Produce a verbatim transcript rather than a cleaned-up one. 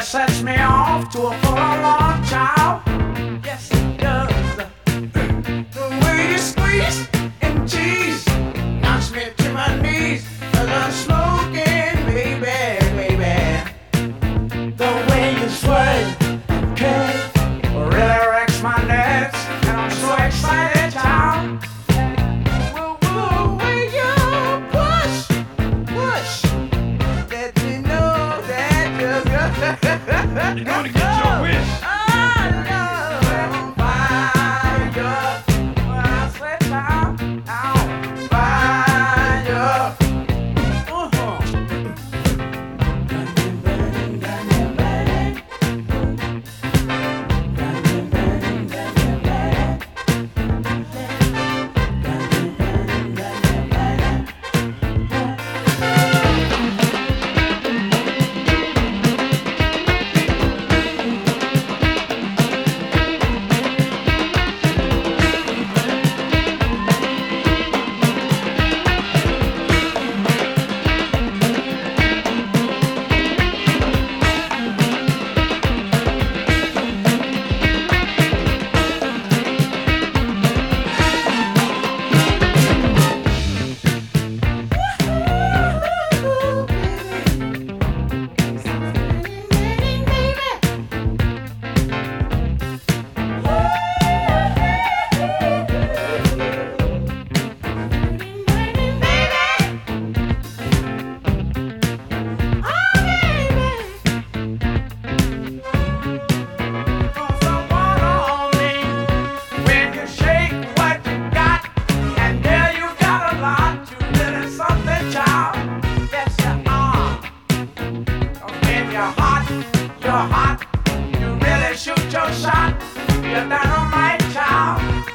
sets me off to a full on child. Yes, it does. The way you squeeze and tease knocks me to my knees as I'm smoking, baby, baby. The way you sway and kick really wrecks my nerves, and I'm so excited, child. Woo, woo, way you push, push, let me know that you're good. You're gonna get your wish. You're hot, you really shoot your shot. You're dynamite, child.